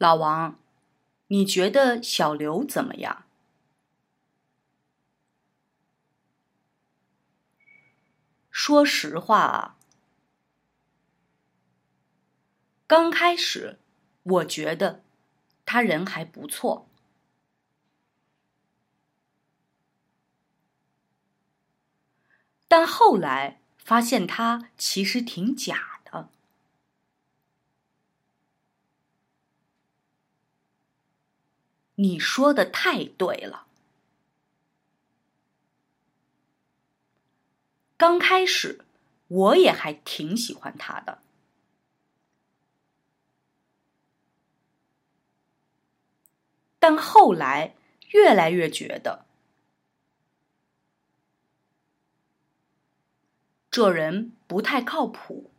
老王，你觉得小刘怎么样？说实话啊，刚开始我觉得他人还不错，但后来发现他其实挺假的。你说的太对了。刚开始我也还挺喜欢他的，但后来越来越觉得这人不太靠谱。